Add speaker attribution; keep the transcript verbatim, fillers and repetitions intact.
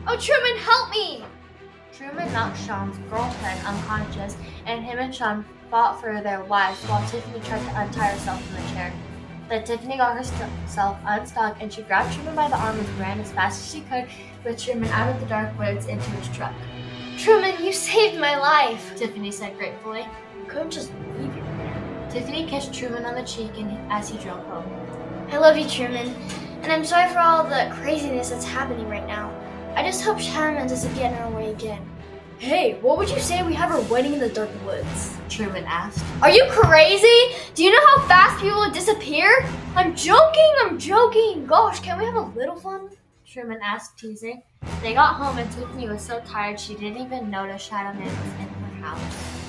Speaker 1: Oh, Truman, help me!
Speaker 2: Truman knocked Sean's girlfriend unconscious, and him and Sean fought for their lives while Tiffany tried to untie herself from the chair. Then Tiffany got herself unstuck, and she grabbed Truman by the arm and ran as fast as she could with Truman out of the dark woods into his truck.
Speaker 1: Truman, you saved my life,
Speaker 2: Tiffany said gratefully.
Speaker 1: You couldn't just leave you there.
Speaker 2: Tiffany kissed Truman on the cheek and as he drove home.
Speaker 1: I love you, Truman, and I'm sorry for all the craziness that's happening right now. I just hope Shannon doesn't get in our way again.
Speaker 3: Hey, what would you say we have our wedding in the dark woods?
Speaker 2: Truman asked.
Speaker 1: Are you crazy? Do you know how fast people would disappear? I'm joking, I'm joking. Gosh, can we have a little fun?
Speaker 2: Truman asked, teasing. They got home and Tiffany was so tired she didn't even notice Shadow Man was in her house.